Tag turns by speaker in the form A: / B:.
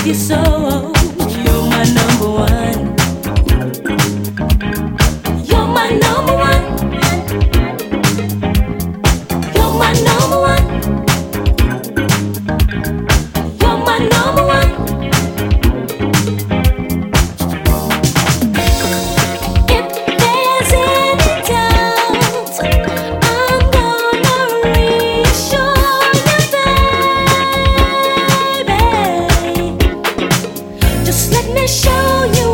A: you so. You're my number one. You're my number one. You're my number one. You're my number one. If there's any doubt, I'm gonna reassure you, baby. Just let me show you.